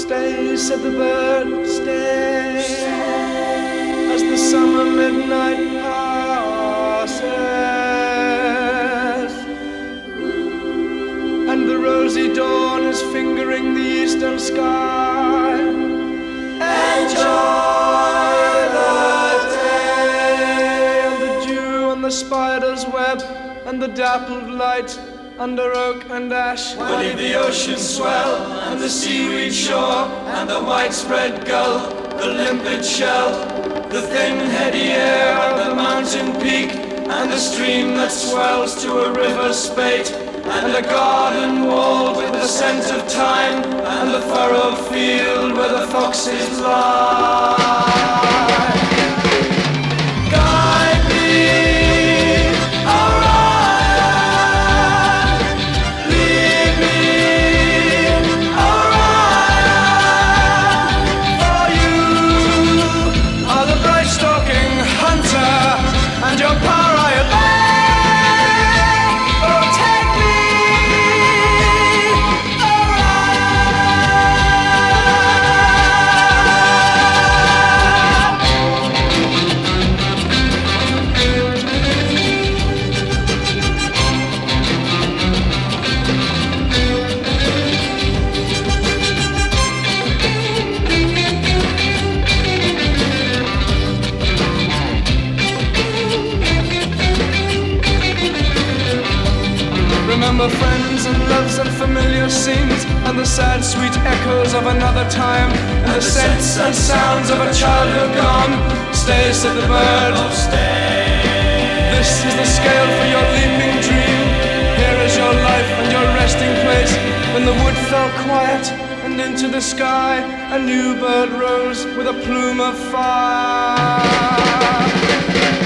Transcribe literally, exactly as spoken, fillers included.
Stay, said the bird, stay, as the summer midnight passes, and the rosy dawn is fingering the eastern sky. Enjoy the day, and the dew on the spider's web, and the dappled light under oak and ash. We'll leave the ocean swell, and the seaweed shore, and the widespread gull, the limpid shell, the thin heady air of the mountain peak, and the stream that swells to a river spate, and a garden walled with the scent of thyme, and the furrowed field where the foxes lie. Guide me, Orion, lead me, Orion, for you are the bright stalking hunter, and your power I obey. Remember friends and loves and familiar scenes, and the sad sweet echoes of another time, and, and the scents and sounds of a childhood gone. Stay, said the bird, oh, stay. This is the scale for your leaping dream. Here is your life and your resting place. When the wood fell quiet and into the sky, a new bird rose with a plume of fire.